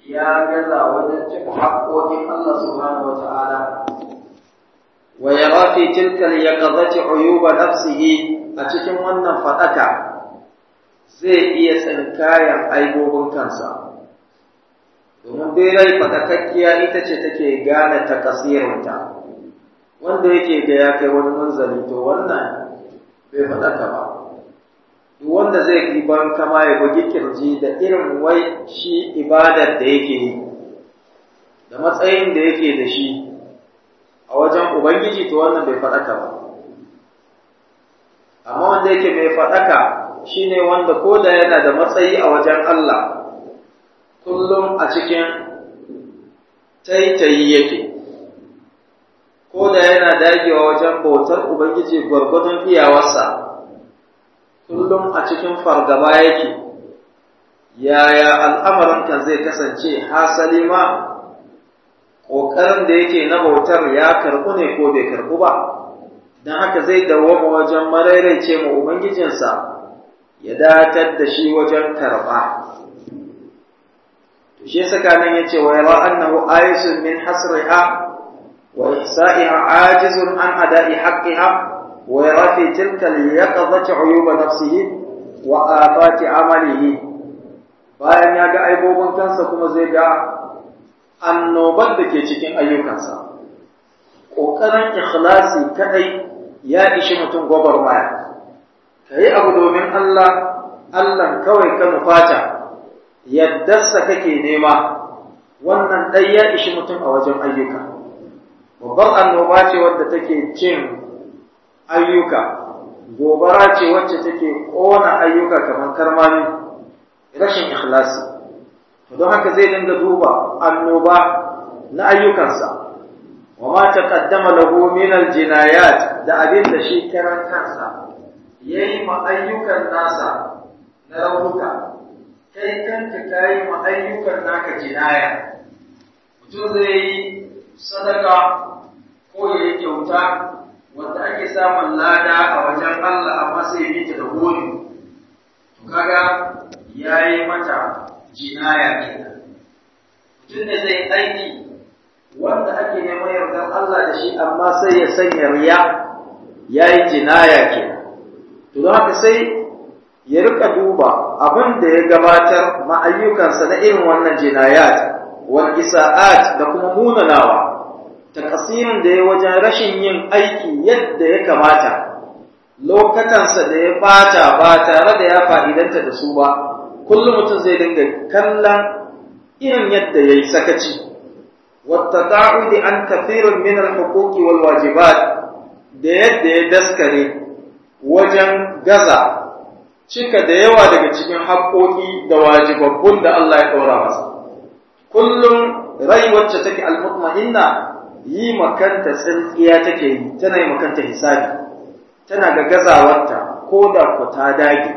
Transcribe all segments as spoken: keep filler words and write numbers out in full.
ya gaza wajen cika haƙoƙin Allah subhanahu wa ta'ala wa yara fi tilka al-yaqadati uyuba nafsihi, a cikin wannan fadaka zai iya tsinkayan aibobin kansa, domin dai rai fadakakkiya ita ce take gane takasirinta. Wanda yake ga ya kai wani manzali to wannan bai fadaka ba. Duk wanda zai ban kama ya bugi kirji da irin wai shi ibadar da yake yi da matsayin da yake da shi a wajen Ubangiji, to wannan bai faɗaka ba. Amma wanda yake mai faɗaka shi ne wanda ko da yana da matsayi a wajen Allah, kullum a cikin taitayi yake, ko da yana dagewa wajen bautar Ubangiji gwargwadon iyawarsa, kullum a cikin fargaba yake, yaya al'amarin kan zai kasance, hasali ma ƙoƙarin da yake na bautar ya karɓu ne ko bai karɓu ba, don haka zai dawwama wajen marairaice ma Ubangijinsa ya datar da shi wajen karɓa. To shi saka nan ya ce wa yara annahu ayisun min hasriha wa ihsa'iha ajizun an ada'i haqqiha wa yara fi tilka al-yaqadati uyuba nafsihi wa afati amalihi. Bayan ya ga aibobin kansa kuma zai ga annobar da ke cikin ayyukansa. Ƙoƙarin ikhlasi kadai ya ishi mutum gwagwarmaya. Ka yi abu domin Allah, Allah kawai ka nufata, yaddarsa kake nema, wannan ɗai ya ishi mutum a wajen ayyuka. Babbar annoba ce wadda take cin ayyuka, gobara ce wacce take ƙona ayyuka kamar karmami, rashin ikhlasi. Don haka zai dinga duba annoba na ayyukansa, wa ma taqaddama lahu min al-jinayat, da abin da shi karan kansa yayi ma ayyukan nasa na rabuka, kai kanka kai ma ayyukan naka jinaya. Mutum zai yi sadaka ko ya yi kyauta wanda ake samun lada a wajen Allah, amma sai ya ta da gori, to kaga yayi mata jinaya kenan. Mutum ne zai aiki wanda ake neman yardar Allah da shi, amma sai ya sanya riya, yayi jinaya kenan. To don haka sai ya rika duba abin da ya gabatar ma ayyukansa na irin wannan jinayat wal isa'at da kuma munanawa, takasirin da ya wajen rashin yin aiki yadda ya kamata, lokatansa da ya bata ba tare da ya fa'idanta da su ba. Kullum mutum zai dinga kallon irin yadda ya yi sakaci, wata ta'udi an kafirin min al-huquqi wal wajibat, da yadda ya daskare wajen gaza cika da yawa daga cikin haƙoƙi da wajibabbun da Allah ya ɗora masa. Kullum rai wacce take al-mutma'inna yi makanta tsintsiya take yi, tana yi makanta hisabi, tana ga gazawarta ko da ku ta dage,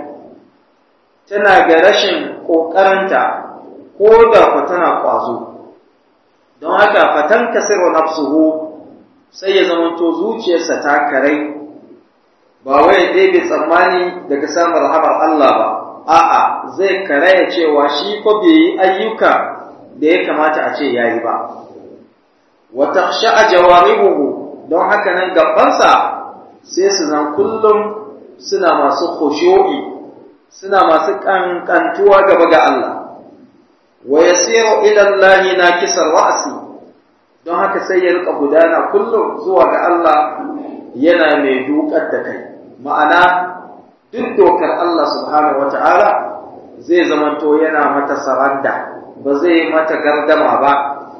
tana ga rashin ƙoƙarinta ko da ku tana ƙwazo. Don haka fatan kasirwa nafsuhu, sai ya zamanto zuciyarsa ta karai, ba wai dai bai tsammani daga samun rahamar Allah ba, a'a zai karaya cewa shi fa bai yi ayyuka da ya kamata a ce yayi ba. Wa takhsha'a jawaribuhu, don haka nan gabansa sai su zan kullum suna masu khushu'i, suna masu kankantuwa gaba ga Allah. Wa yasiru ila Allah nakisar ra'si, don haka sai ya rika gudana kullum zuwa ga Allah yana mai dukar da kai. Ma'ana duk dokar Allah subhanahu wata'ala zai zamanto yana mata saranda, ba zai mata gardama ba.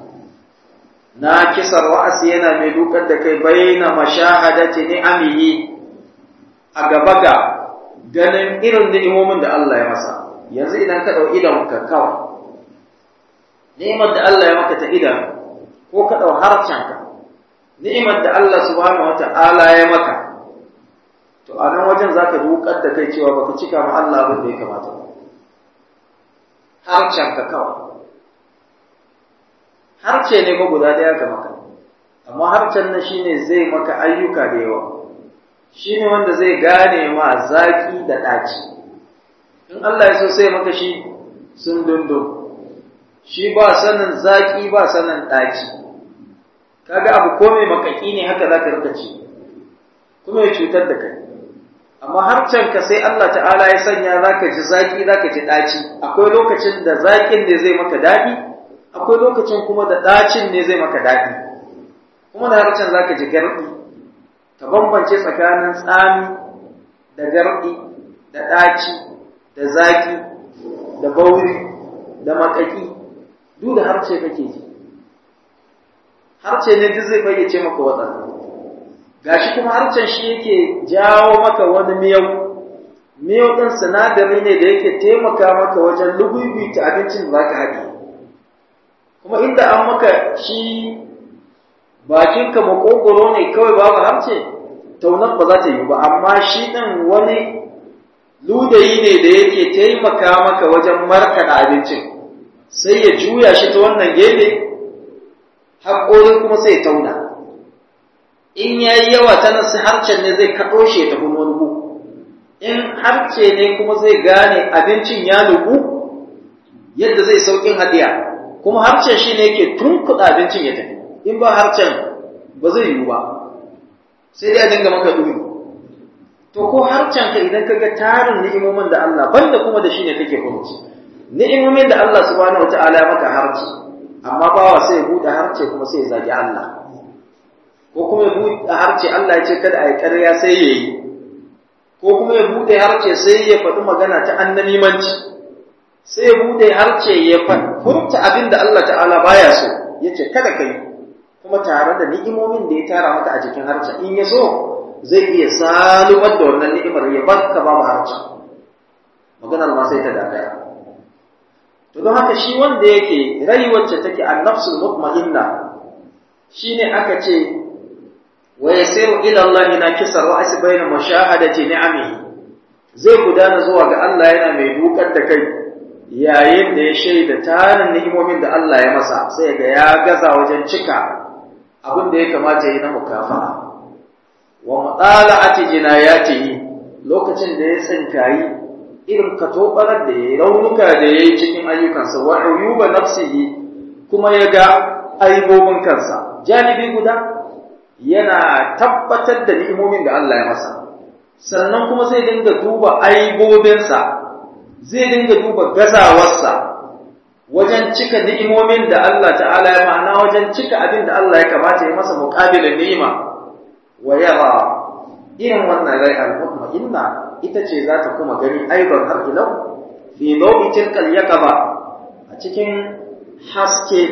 Nakisar ra'si yana mai dukar da kai baina mashahadati ni'amihi, a gaba ga ganin irin ni'imomin da Allah ya masa. Yanzu idan ka ɗau idan ka kawai, ni'imar da Allah ya maka ta idan, ko ka ɗau harcenka, ni'imar da Allah subhanahu wa ta'ala ya maka, to a nan wajen za ka dukar da kai cewa baka cika ma Allah abin da ya kamata ba. Harcenka kawai. Harce ne ba guda ɗaya ga maka, amma harcen nan shine zai maka ayyuka da yawa. Shi ne wanda zai gane ma zaƙi da ɗaci. In Allah ya so sai maka shi sun dundun. shi ba sanin zaki ba sanin ɗaci, kaga abu ko mai makaki ne haka za ka rika ci kuma ya cutar da kai, amma harcen ka sai Allah ta'ala ya sanya za ka ji zaki za ka ji ɗaci, akwai lokacin da zakin ne zai maka daɗi, akwai lokacin kuma da ɗacin ne zai maka daɗi, kuma da harcen za ka ji garɗi, ka bambance tsakanin tsami da garɗi da ɗaci da zaki da bauri da makaki duk da harce kake ji, harce ne duk zai fayyace maka waɗannan. Gashi kuma harcen shi yake jawo maka wani miyau, miyau ɗin sinadari ne da yake taimaka maka wajen lugubi ta abincin da za ka haɗe, kuma inda an maka shi bakinka makogoro ne kawai babu harce, taunar ba za ta yi ba, amma shi ɗin wani ludayi ne da yake taimaka maka wajen markaɗa abincin, sai ya juya shi ta wannan gefe, haƙorin kuma sai ya tauna. In ya yi yawa ta nasu harcen ne zai kaɗo shi ya tafi wani gu, in harce ne kuma zai gane abincin ya nugu yadda zai sauƙin haɗiya, kuma harcen shi ne yake tunkuɗa abincin ya tafi, in ba harcen ba zai yiwu ba, sai dai a dinga maka ɗuri. To ko harcen ka idan ka ga tarin ni'imomin da Allah, banda kuma da shi ne kake hukunci, ni'imomin da Allah subhanahu wata'ala ya maka harce, amma bawa sai ya buɗe harce kuma sai ya zagi Allah, ko kuma ya buɗe harce Allah ya ce kada a yi ƙarya sai ya yi, ko kuma ya buɗe harce sai ya faɗi magana ta annamimanci, sai ya buɗe harce ya furta abin da Allah ta'ala baya so, ya ce kada ka yi, kuma tare da ni'imomin da ya tara maka a jikin harce, in ya so zai iya salumar da wannan ni'imar ya barka babu harce, maganar ma sai ta dagaya. To don haka shi wanda yake rai wacce take an-nafsul mutma'inna shine aka ce wa yasiru ila Allah nakisar ra'si bayna mushahadati ni'amihi, zai gudana zuwa ga Allah yana mai dukar da kai yayin da ya shaida tarin ni'imomin da Allah ya masa, sai ga ya gaza wajen cika abin da ya kamata yi na mukafa'a wa mutala'ati jinayatihi, lokacin da ya tsinkayi irin katobarar da ya yi, raunuka da ya yi cikin ayyukansa, wa uyuba nafsihi, kuma ya ga aibobin kansa. Janibi guda yana tabbatar da ni'imomin da Allah ya masa, sannan kuma zai dinga duba aibobinsa, zai dinga duba gazawarsa wajen cika ni'imomin da Allah ta'ala ya ma'ana wajen cika abin da Allah ya kamata ya masa muqabilin ni'ima, wa yara irin wannan rai al-mutma'inna ita ce za ta kuma gani aibar har ilau fi nau'i tilkal yaqaba, a cikin haske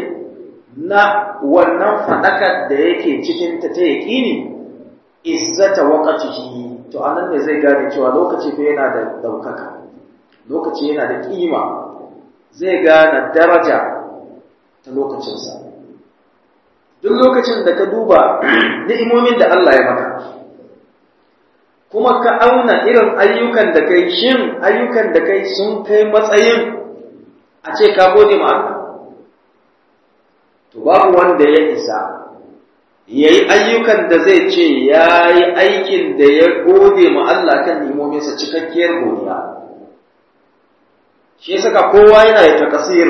na wannan fadakar da yake cikin ta ta yaqini izzata waqtihi. To anan ne zai gane cewa lokaci fa yana da daukaka, lokaci yana da kima, zai gane daraja ta lokacinsa. Duk lokacin da ka duba ni'imomin da Allah ya maka, kuma ka auna irin ayyukan da kai, shin ayyukan da kai sun kai matsayin a ce ka gode ma Allah? To babu wanda ya isa ya yi ayyukan da zai ce ya yi aikin da ya gode ma Allah kan ni'imominsa cikakkiyar godiya. Shi ya saka kowa yana da takasir,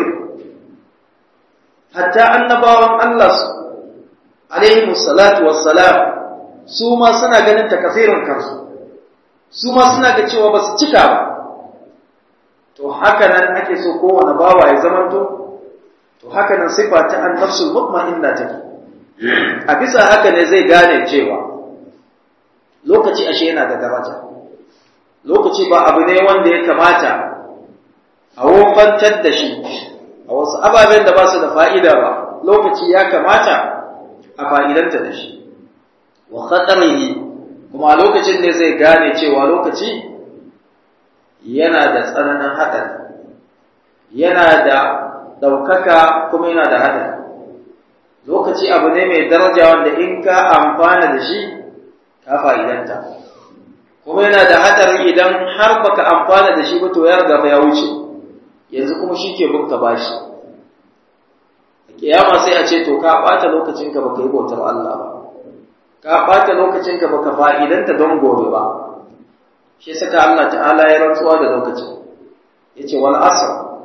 hatta annabawan Allah alaihi salatu wassalam su ma suna ganin takasirin kansu, su ma suna ga cewa ba su cika ba. To haka nan ake so kowane bawa ya zamanto, to haka nan sifa ta an-nafsul mutma'inna take. A bisa haka ne zai gane cewa lokaci ashe yana da daraja, lokaci ba abu ne wanda ya kamata a wofantar da shi a wasu ababen da ba su da fa'ida ba, lokaci ya kamata a fa'idanta da shi. Wa khatarihi, kuma lokacin ne zai gane cewa lokaci yana da tsananin haɗari, yana da ɗaukaka kuma yana da haɗari. Lokaci abu ne mai daraja wanda in ka amfana da shi ka fa'idanta, kuma yana da haɗari idan har baka amfana da shi ba to ya riga ya wuce, yanzu kuma shi ke bunka bashi. A kiyama sai a ce to ka ɓata lokacinka baka yi bautar Allah ba, ka ɓata lokacinka baka fa'idanta don gobe ba. Shi saka Allah ta'ala ya rantsuwa da lokacin, ya ce wal asr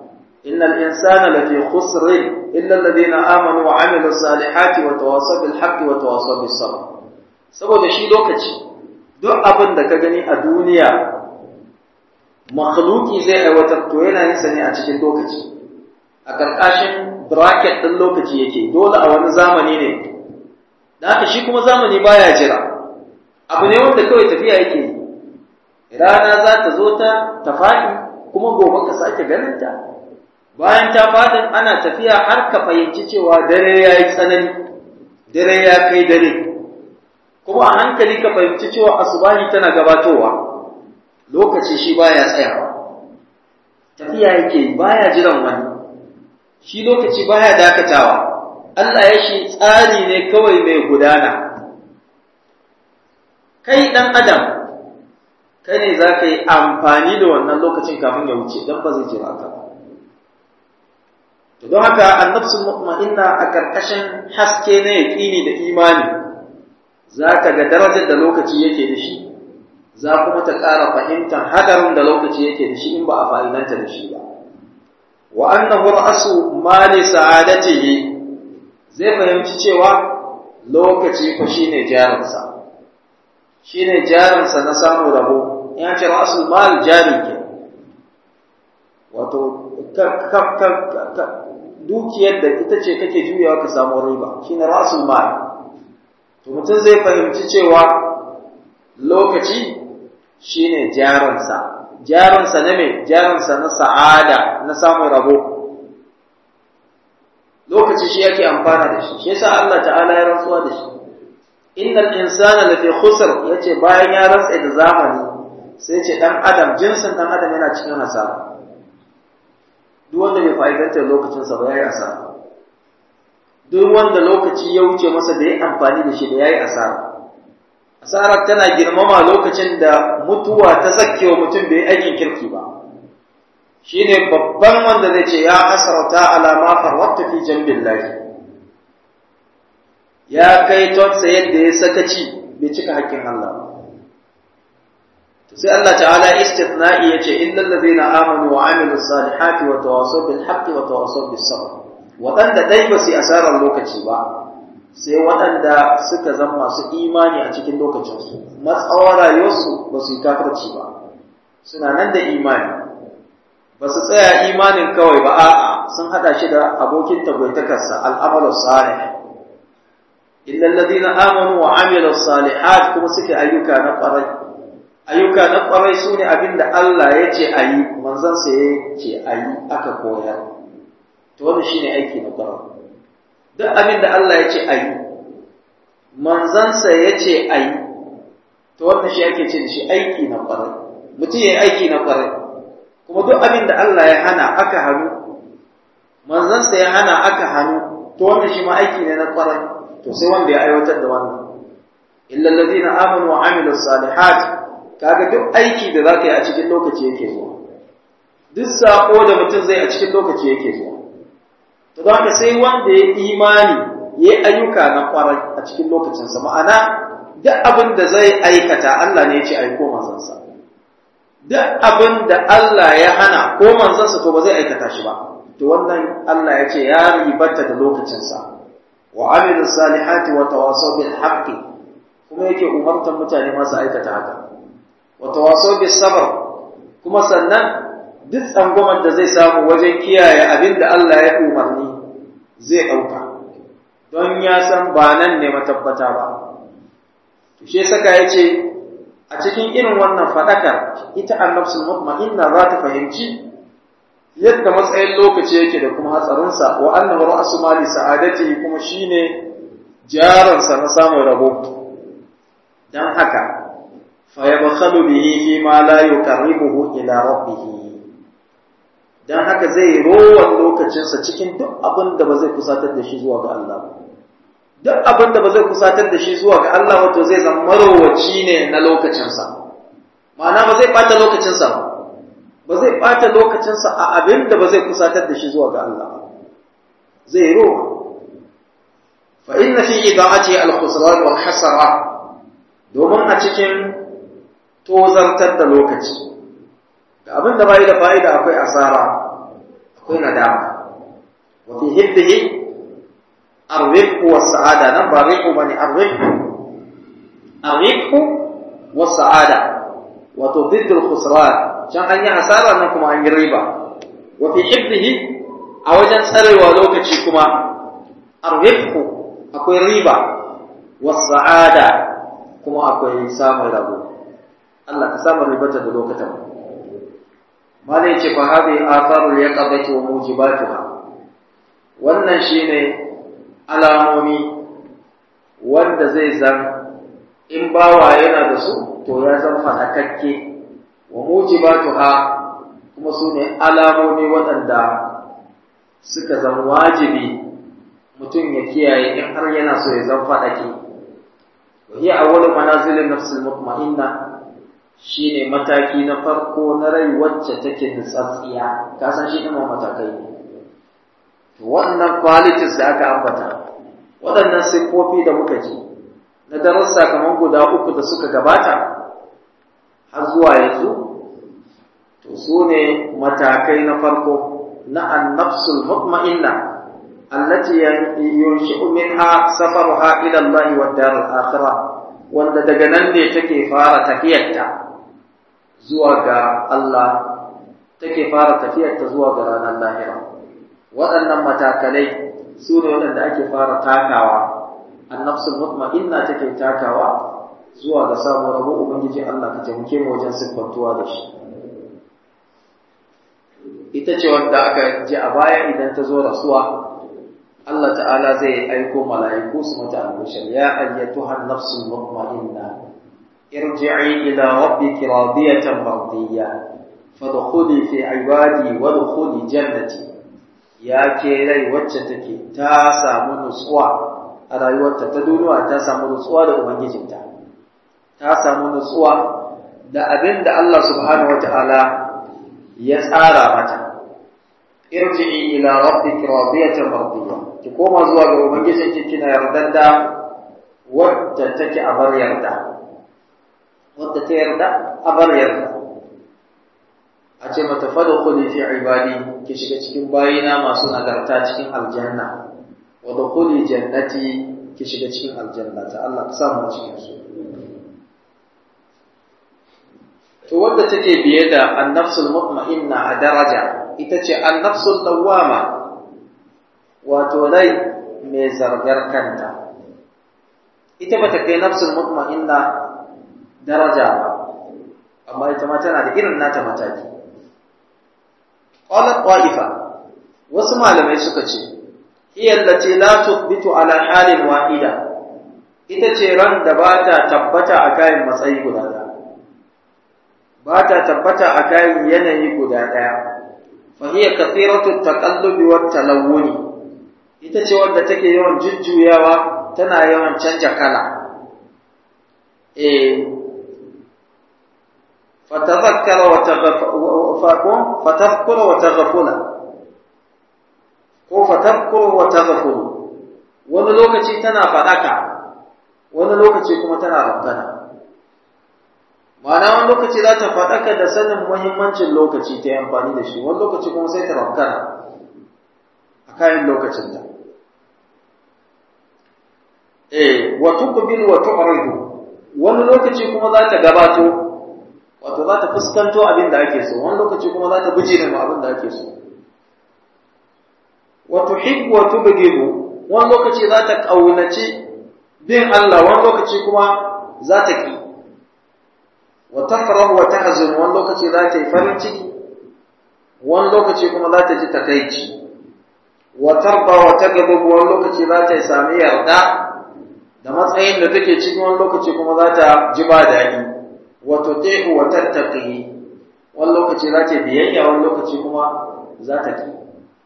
innal insana lafi khusr illa alladhina amanu wa amilus salihati wa tawassaw bil haqqi wa tawassaw bis sabr. Saboda shi lokaci duk abin da ka gani a duniya makhluki zai aiwatar to yana yin sa ne a cikin lokaci, a karkashin bracket din lokaci yake, dole a wani zamani ne. Da haka shi kuma zamani baya jira, abu ne wanda kawai tafiya yake yi. Rana za ta zo ta ta faɗi kuma gobe ka sake ganin ta, bayan ta faɗin ana tafiya har ka fahimci cewa dare ya yi tsanani, dare ya kai dare, kuma a hankali ka fahimci cewa asubahi tana gabatowa. Lokaci shi baya tsayawa, tafiya yake baya jiran wani, shi lokaci baya dakatawa. Allah ya shi tsari ne kawai mai gudana. Kai ɗan adam kai ne za ka yi amfani da wannan lokacin kafin ya wuce, don ba zai jira ka ba. Don haka annabsul mutma'inna a ƙarƙashin haske na yaƙini da imani za ka ga darajar da lokaci yake da shi, za kuma ta ƙara fahimtar hadarin da lokaci yake da shi in ba a fa'idanta da shi ba. Wa annahu ra'su mali sa'adatihi, zai fahimci cewa lokaci fa shine jarinsa, shine jarinsa na samun rabo. Ya ce ra'sul mal jari ke, wato dukiyar da ita ce kake juyawa ka samu riba, shine ra'sul mal. To mutum zai fahimci cewa lokaci shine jarinsa, jarinsa na me? Jarinsa na sa'ada, na samun rabo. Lokaci shi yake amfana da shi, shi yasa Allah ta'ala ya rantsuwa da shi. Innal insana lafi khusr, yace bayan ya rantsa da zamani sai ce dan adam, jinsin dan adam yana cikin hasara. Duk wanda bai fa'idanta lokacin sa ba yayi asara. Duk wanda lokaci ya wuce masa da yayi amfani da shi da yayi asara. Asara tana girmama lokacin da mutuwa ta zakkewa mutum bai aikin kirki ba. Shine babban wanda zai ce ya asarata ala ma farwata fi jambillahi. Ya kai tonsa yadda ya sakaci bai cika haƙƙin Allah ba. Sai Allah ta'ala istithna'i yace illal ladina amanu wa amilus salihati wa tawassaw bil haqqi wa tawassaw bis sabr. Wadanda dai ba su asarar lokaci ba, sai wadanda suka zama masu imani a cikin lokacin su, matsawar rayuwarsu ba su yi kafirci ba, suna nan da imani, ba su tsaya imanin kawai ba, a'a sun hada shi da abokin tagwaitakarsa al'amalu salih. Illal ladina amanu wa amilus salihat, kuma suke ayyuka na ƙwarai. Ayyuka na ƙwarai su ne abin da Allah ya ce a yi, manzansa ya ce a yi aka koyar. To wani shi ne aiki na ƙwarai. Duk abin da Allah ya ce a yi, manzansa ya ce a yi, to wannan shi ake ce da shi aiki na ƙwarai. Mutum ya yi aiki na ƙwarai. Kuma duk abin da Allah ya hana aka hannu, manzansa ya hana aka hannu, to wannan shi ma aiki ne na ƙwarai. To sai wanda ya aiwatar da wannan. Illa allazina amanu wa amilus salihat, kaga duk aiki da zaka yi a cikin lokaci yake zuwa, duk sako da mutum zai a cikin lokaci yake zuwa. To don haka sai wanda ya imani ya yi ayyuka na kwarai a cikin lokacinsa, ma'ana duk abin da zai aikata Allah ne ya ce aiko manzansa, duk abin da Allah ya hana ko manzansa to ba zai aikata shi ba. To wannan Allah ya ce ya ribata da lokacinsa. Wa amilus salihati wa tawasaw bil haqqi, kuma yake umartar mutane masu aikata haka. Wa tawasaw bis sabr, kuma sannan duk tsangwamar da zai samu wajen kiyaye abin da Allah ya umarni zai ɗauka, don ya san ba nan ne matabbata ba. To shi saka ya ce a cikin irin wannan faɗakar ita annabsul mutma'inna za ta fahimci yadda matsayin lokaci yake da kuma hatsarinsa, wa annahu ra'su mali sa'adatihi, kuma shine jaransa na samun rabo. Dan haka fa yabkhalu bihi fi ma la yuqarribuhu ila rabbih, dan haka zai rowan lokacinsa cikin duk abin da ba zai kusatar da shi zuwa ga Allah ba. Duk abin da ba zai kusatar da shi zuwa ga Allah wato zai zama marowaci ne na lokacinsa, ma'ana ba zai bata lokacinsa ba, ba zai bata lokacinsa a abin da ba zai kusatar da shi zuwa ga Allah ba, zai rowa. Fa inna fi ida'ati al-khusran wal hasara, domin a cikin tozartar da lokaci da abin da bai da fa'ida akwai asara, akwai nadama wa fi hibbihi ar-rifqu was-sa'ada nan ba rifqu bane ar-rifqu ar-rifqu was-sa'ada wato diddul khusran can an yi hasara nan kuma an yi riba wa fi hibbihi a wajen tsarewa lokaci kuma ar-rifqu akwai riba was-sa'ada kuma akwai samun rabo Allah ka samu ribata da lokacin malai ce fa hadi atharul yaqabati wa mujibatuha wannan shine alamomi wanda zai zan in bawa yana da su to ya zan fadakakke wa mujibatuha kuma sune alamomi waɗanda suka zan wajibi mutum ya kiyaye in har yana so ya zan fadake wa hiya awwalu manazilin nafsil mutma'inna shine mataki na farko na rai wacce take nutsatsiya ka san shi ɗin matakai ne to wannan qualities da aka ambata waɗannan siffofi da muka ji na darussa kamar guda uku da suka gabata har zuwa yanzu to su ne matakai na farko na an-nafsul mutma'inna allati yunshi'u minha safaruha ila Allah wa dar al-akhirah wanda daga nan ne take fara tafiyarta zuwa ga Allah take fara tafiyarta zuwa ga ranar lahira waɗannan matakalai su ne waɗanda ake fara takawa annafsul mutma'inna take takawa zuwa ga samun rabo ubangiji Allah ka taimake mu wajen siffantuwa da shi ita ce wanda aka ji a baya idan ta zo rasuwa Allah ta'ala zai aiko mala'iku su mata albishir ya ayyatuhan nafsul mutma'inna irji'i ila rabbiki radiyatan mardiyya fadkhuli fi ibadi wadkhuli jannati ya ke rai wacce take ta samu nutsuwa a rayuwarta ta duniya ta samu nutsuwa da ubangijinta ta samu nutsuwa da abin da Allah subhanahu wata'ala ya tsara mata irji'i ila rabbiki radiyatan mardiyya ki koma zuwa ga ubangijinki kina yarda da wadda take a bar yarda wadda ta yarda a bar yarda a ce mata fadkhuli fi ibadi ki shiga cikin bayina masu nagarta cikin aljanna wa dukhuli jannati ki shiga cikin aljanna ta Allah ka samu cikin su to wadda take biye da an-nafsul mutma'inna a daraja ita ce an-nafsul lawwama wato rai mai zargar kanta ita bata kai nafsul mutma'inna daraja ba amma ita ma tana da irin nata mataki qalat qa'ifa wasu malamai suka ce hiya allati la tuthbitu ala halin wahida ita ce ran da ba ta tabbata a kayan matsayi guda ɗaya ba ta tabbata a kayan yanayi guda ɗaya fa hiya kathiratu taqallubi wat talawuni ita ce wanda take yawan jujjuyawa tana yawan canja kala eh fatadhakkara wa taghafala fatadhkura wa taghafula ko fatadhkura wa taghafulu wani lokaci tana fadaka wani lokaci kuma tana rafkana ma'ana wani lokaci za ta fadaka da sanin muhimmancin lokaci ta yi amfani da shi wani lokaci kuma sai ta rafkana a kayan lokacinta eh wa tuqbil wa tu'ridu wani lokaci kuma za ta gabato wato za ta fuskanto abin da ake so wani lokaci kuma za ta bijire ma abin da ake so wa tuhibbu wa tubghidu wani lokaci za ta kaunaci bin Allah wani lokaci kuma za ta ki wa tafrahu wa tahzun wani lokaci za ta yi farin ciki wani lokaci kuma za ta ji takaici wa tarba wa taghdab wani lokaci za ta yi sami yarda da matsayin da take cikin wani lokaci kuma za ta ji ba daɗi wato tehu wa tattaqi wani lokaci za ta biyayya wani lokaci kuma za ta ki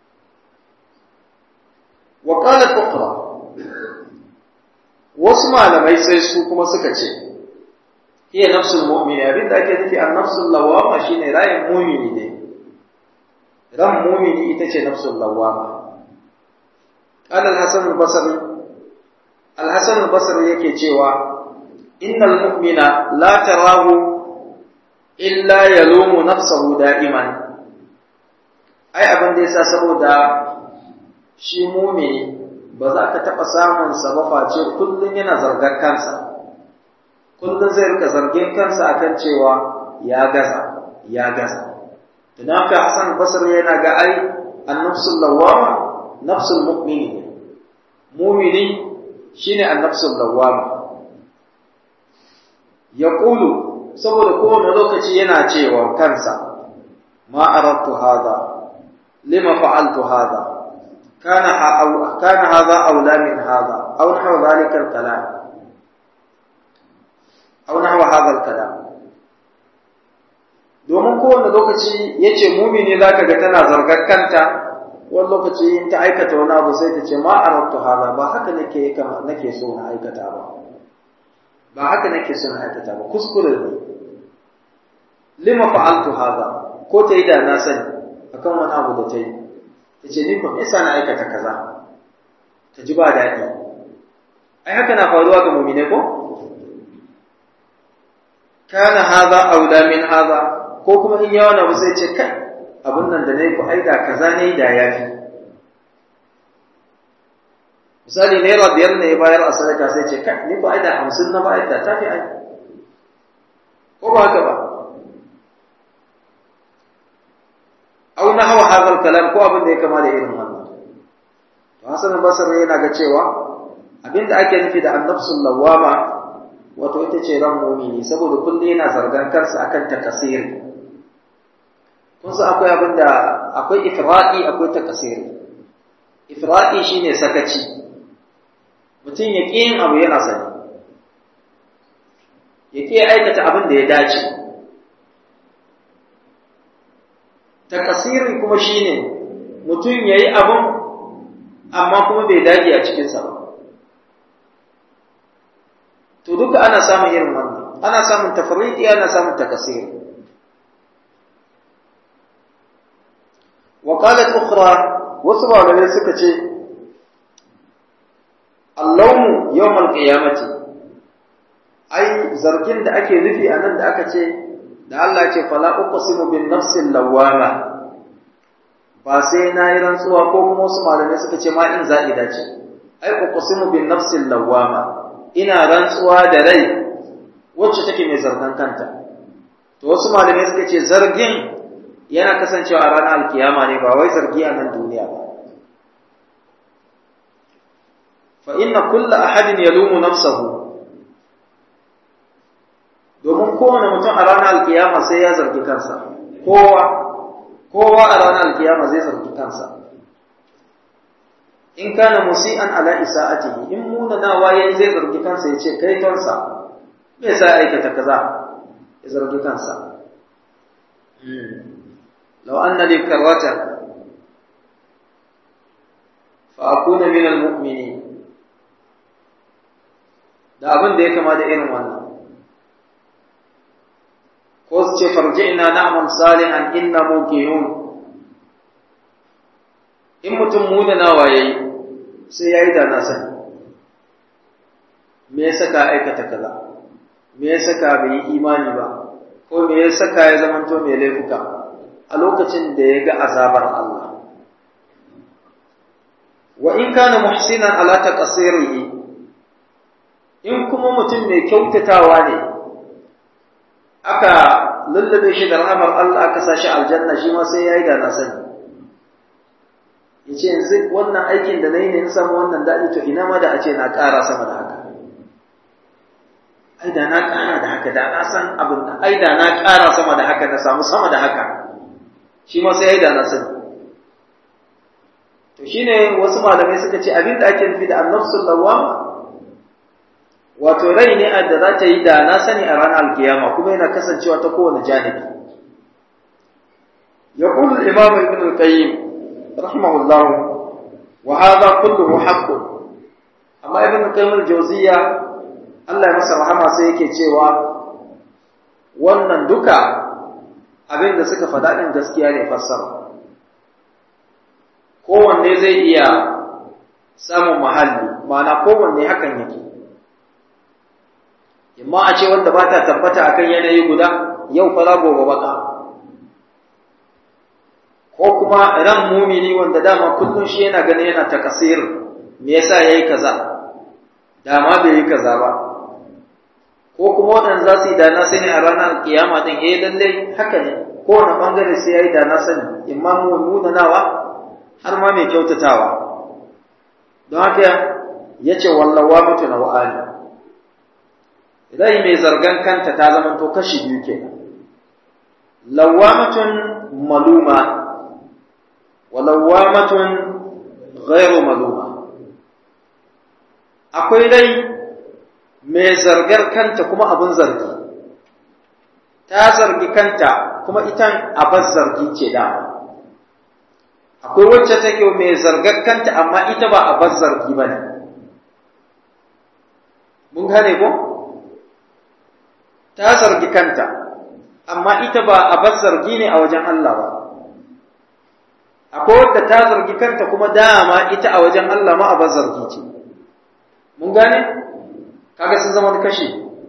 wa qalat ukhra wasu malamai sai su kuma suka ce hiya nafsul mu'min abinda ake nufi an nafsul lawama shine rayin mu'mini ne ran mu'mini ita ce nafsul lawama qala al-hasan al-basri al-hasan al-basri yake cewa innal mu'mina la tarahu illa yalumu nafsahu da'iman ai abin da yasa saboda shi mumini ba za ka taɓa samun sa ba face kullum yana zargar kansa, kullum zai rika zargin kansa akan cewa ya gaza ya gaza. Don haka Hassan Basri yana ga ai an-nafsul lawwama nafsul mu'mini, mumini shine an-nafsul lawwama. Yaqulu, saboda kowane lokaci yana cewa kansa ma aradtu hadha lima fa'altu hadha kana ha kana hadha aula min hadha aw nahwa dhalika al-kalam aw nahwa hadha al-kalam. Domin kowane lokaci yace mumini zaka ga tana zargar kanta, wani lokaci in ta aikata wani abu sai ta ce ma aradtu hadha, ba haka nake nake so na aikata ba ba haka nake so na aikata ba kuskure ne. Lima fa'altu hadha, ko ta yi da na sani akan wani abu da ta yi, ta ce ni kuma yasa na aikata kaza, ta ji ba daɗi. Ai haka na faruwa ga mu'mine ko? Kana hadha aula min hadha, ko kuma in yawa na ba sai ce kai abin nan da nayi ko ai da kaza ne da yafi. Misali naira biyar ne ya bayar a sadaka sai ce kai ni ko ai da hamsin na bayar da tafi ai, ko ba haka ba? Au nahwa hadha al-kalam, ko abin da ya kama da irin wannan. To Hassan al-Basri yana ga cewa abinda ake nufi da an-nafsul lawwama wato ita ce ran mu'mini, saboda kullum yana zargan kansa akan takasiri. Kun san akwai abinda akwai ifradi akwai takasiri. Ifradi shine sakaci, mutum ya ƙi yin abu yana sani, ya ƙi aikata abin da ya dace. Takasiri kuma shine mutum ya yi abin amma kuma bai dage a cikinsa ba. To duka ana samun irin wannan, ana samun tafriqi ana samun takasiri. Wa qalat ukhra, wasu malamai suka ce allawmu yawmal qiyamati, ai zargin da ake nufi a nan da aka ce da Allah ce fala uqsimu bin nafsil lawwama, ba sai na yi rantsuwa, ko kuma wasu malamai suka ce ma in za'ida ce, ai uqsimu bin nafsil lawwama, ina rantsuwa da rai wacce take mai zargan kanta. To wasu malamai suka ce zargin yana kasancewa a ranar alkiyama ne, ba wai zargi a nan duniya ba. Fa inna kulla ahadin yalumu nafsahu, domin kowane mutum a ranar alkiyama sai ya zargi kansa, kowa kowa a ranar alkiyama zai zargi kansa. In kana musi'an ala isa'atihi, in munanawa yayi zai zargi kansa, ya ce kai tonsa me yasa aikata kaza, ya zargi kansa. law anna li karratan fa akuna min al-mu'minin, da abin da ya kama da irin wannan. Ko su ce farji'na na'mal salihan inna muqinun, in mutum munanawa yayi sai yayi da na sani, me yasa ka aikata kaza, me yasa ka bai imani ba, ko me yasa ka ya zamanto mai laifuka a lokacin da ya ga azabar Allah. Wa in kana muhsinan ala taqsirihi, in kuma mutum mai kyautatawa ne aka lullube shi da rahmar Allah aka sa shi aljanna, shi ma sai yayi da na sani, yace yanzu wannan aikin da nayi ne in samu wannan dadi, to ina ma da a ce na ƙara sama da haka, ai da na ƙara da haka, da na san abin da, ai da na ƙara sama da haka, na samu sama da haka, shi ma sai yayi da na sani. To shine wasu malamai suka ce abin da ake nufi da an-nafsul lawwama, wato rai ne da za ta yi da na sani a ranar alkiyama, kuma yana kasancewa ta kowane janibi. Yaqulu al-imam ibn al-qayyim rahimahullah, wa hadha kulluhu haqqun. Amma ibn al-qayyim al-jawziyya Allah ya masa rahama sai yake cewa wannan duka abin da suka faɗa din gaskiya ne fassara. Kowanne zai iya samun mahalli, ma'ana kowanne hakan yake. Imma a ce wanda ba ta tabbata akan yanayi guda, yau fara gobe baka, ko kuma ran mumini wanda dama kullum shi yana ganin yana takasir, me yasa yayi kaza dama bai yi kaza ba, ko kuma waɗanda za su yi dana sani a ranar kiyama din eh lalle haka ne kowane bangare sai yayi dana sani, imma munanawa har ma mai kyautatawa. Don haka yace wallawa mutu na wa'ali, rai mai zargan kanta ta zama to kashi biyu kenan, lawamatun maluma wa lawamatun ghairu maluma. Akwai rai mai zargar kanta kuma abin zargi, ta zargi kanta kuma ita abin zargi ce da. Akwai wacce take mai zargar kanta amma ita ba abin zargi ba ne. Mun gane ko? Ta zargi kanta amma ita ba abin zargi ne a wajen Allah ba. Akwai wadda ta zargi kanta kuma dama ita a wajen Allah ma abin zargi ce. Mun gane? Kaga sun zama kashi.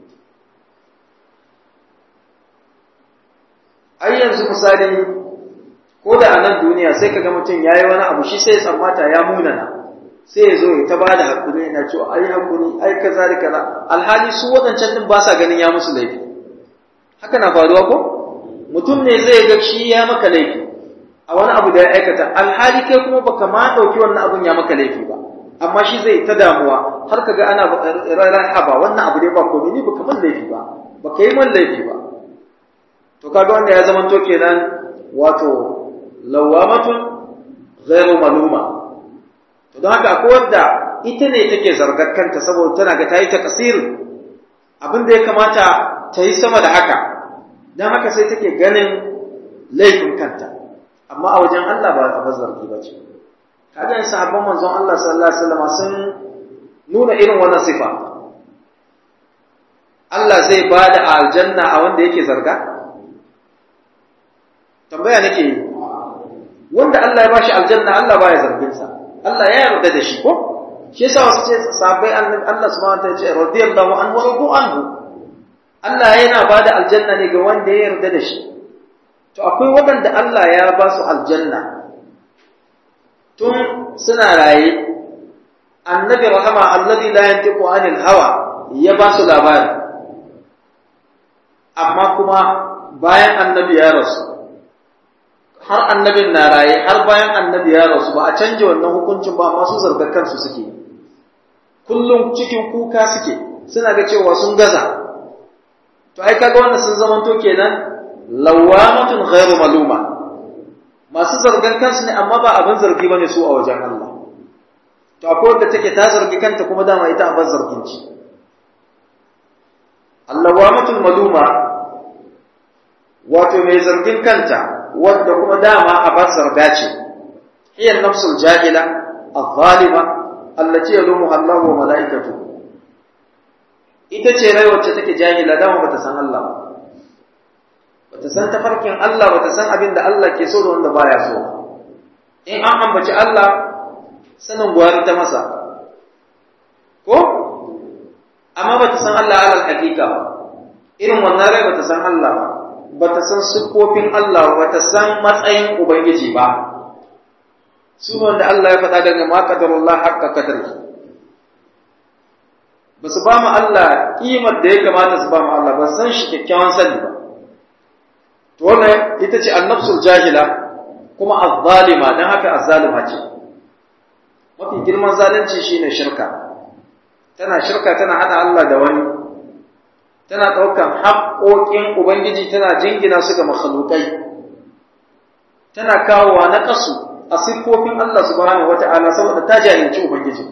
Ai yanzu misali ko da a nan duniya sai kaga mutum yayi wani abu shi sai ya tsammata ya munana, sai ya zo ya ta bada hakuri yana cewa ai hakuri ai kaza da kaza, alhali su wadancan din ba sa ganin ya musu laifi. Haka na faruwa ko? Mutum ne zai ga shi ya maka laifi a wani abu da ya aikata, alhali kai kuma baka ma dauki wannan abun ya maka laifi ba, amma shi zai ta damuwa har kaga ana rahaba wannan abu dai ba komai, ni baka man laifi ba, baka yi man laifi ba. To kaga wanda ya zama to kenan wato lawamatun ghairu maluma. To don haka akwai wanda ita ne take zargar kanta saboda tana ga tayi takasir, abin da ya kamata ta yi sama da haka, don haka sai take ganin laifin kanta, amma a wajen Allah ba a bazargi ba ce. Kaga yin sahabban manzon Allah sallallahu alaihi wasallam sun nuna irin wannan sifa. Allah zai bada aljanna a wanda yake zarga? Tambaya nake yi. Wanda Allah ya bashi aljanna Allah baya zargin sa. Allah ya yarda da shi ko? Shi yasa wasu ce sahabbai Allah subhanahu wa ta'ala ya ce radiyallahu anhu wa radu anhu. Allah yana bada aljanna ne ga wanda ya yarda da shi. To akwai waɗanda Allah ya ba su aljanna tun suna raye, annabi rahama alladhi la yantiqu anil hawa ya ba su labari, amma kuma bayan annabi ya rasu, har annabin na raye har bayan annabi ya rasu ba a canje wannan hukuncin ba, masu zargar kansu suke, kullum cikin kuka suke, suna ga cewa sun gaza. To ai kaga wannan sun zamanto kenan lawamatun ghairu maluma, masu zargan kansu ne amma ba abin zargi bane su a wajen Allah. To akwai wanda take ta zargi kanta kuma dama ita abin zargin ce. Allawamatul maluma wato mai zargin kanta wanda kuma dama abin zarga ce, hiya nafsul jahila adh-dhalima allati yalumuha Allah wa malaikatuhu. Ita ce rai wacce take jahila dama bata san Allah ba, bata san tafarkin Allah, bata san abin da Allah ke so da wanda baya so. In an ambaci Allah sanin gwari ta masa ko, amma bata san Allah alal hakika ba. Irin wannan rai bata san Allah ba, bata san siffofin Allah, bata san matsayin ubangiji ba. Su wanda Allah ya faɗa daga ma qadarullah haqqa qadrihi, ba su ba mu Allah kimar da ya kamata su ba mu Allah, ba san shi kyakkyawan sani ba. To wannan ita ce annafsul jahila kuma azzalima, dan haka azzalima ce. Mafi girman zalunci shine shirka. Tana shirka, tana hada Allah da wani, tana daukan haƙoƙin ubangiji tana jingina su ga makhlukai, tana kawowa na kasu a siffofin Allah subhanahu wata'ala saboda ta jahilci ubangiji.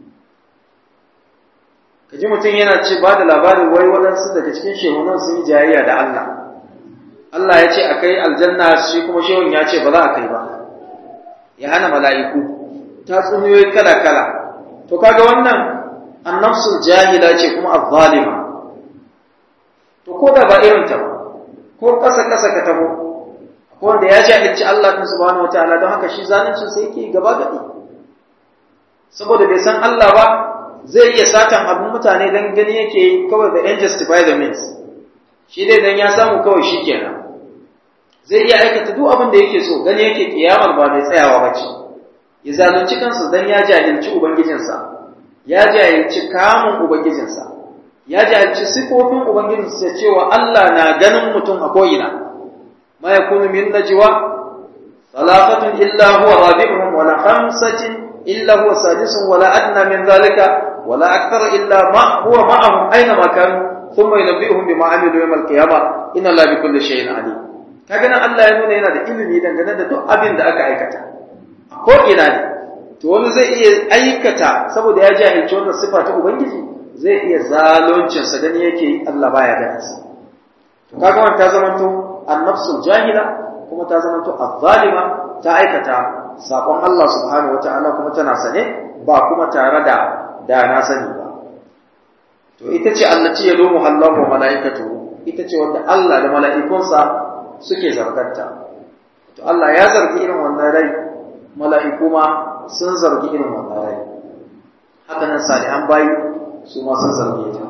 Kaji mutum yana ce ba da labarin wai waɗansu daga cikin shehunan sun yi jayayya da Allah. Allah ya ce a kai aljanna, shi kuma shehun ya ce ba za a kai ba, ya hana mala'iku, ta tsuniyoyi kala-kala. To kaga wannan annafsul jahila ce kuma azzalima. To ko da ba irin ta ba, ko ƙasa-ƙasa ka tabo, ko wanda ya jahilci Allah din subhanahu wataala, don haka shi zalincin sai yake gaba gadi. Saboda bai san Allah ba, zai iya satan abin mutane don gani yake kawai da end justify the means. Shi dai dan ya samu kawai shi kenan. zai iya aikata duk abin da yake so gani yake kiyamar ba mai tsayawa bace ya zalunci kansa dan ya jahilci ubangijinsa ya jahilci kamun ubangijinsa ya jahilci sifofin ubangijinsa cewa Allah na ganin mutum a ko'ina ma yakunu min najwa salafatun illa huwa rabi'uhum wala khamsatin illa huwa sadisuhum wala adna min dhalika wala akthar illa ma huwa ma'ahum aina ma kanu thumma yunabbi'uhum bima 'amilu yawm al-qiyamah inna Allaha bikulli shay'in 'alim. Kaga nan Allah ya nuna yana da ilimi dangane da duk abin da aka aikata ko ina ne to wani zai iya aikata saboda ya jahilci wannan sifa ta ubangiji zai iya zaluncin sa gani yake Allah baya ganin sa to kaga wannan ta zamanto an-nafsul jahila kuma ta zamanto az-zalima ta aikata sakon Allah subhanahu wataala kuma tana sane ba kuma tare da da na sani ba to ita ce allati yalumu Allahu wa malaikatuhu ita ce wanda Allah da mala'ikunsa suke zargarta to Allah ya zargi irin wannan rai mala'iku ma sun zargi irin wannan rai haka nan salihan bayi su ma sun zarge ta